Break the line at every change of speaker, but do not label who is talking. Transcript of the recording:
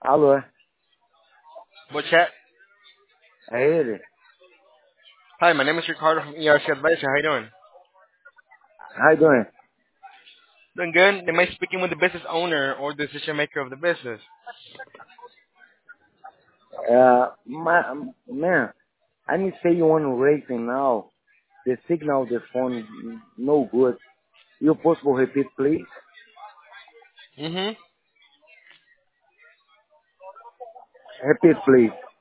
Alô,
What chat?
é ele?
Hi, my name is Ricardo from ERC Advisor. How you doing?
How you doing?
Doing good. Am I speaking with the business owner or the decision maker of the business?
Man, I need to say you want to racing now. The signal of the phone no good. You possible repeat, please?
Mm-hmm.
Repeat, please.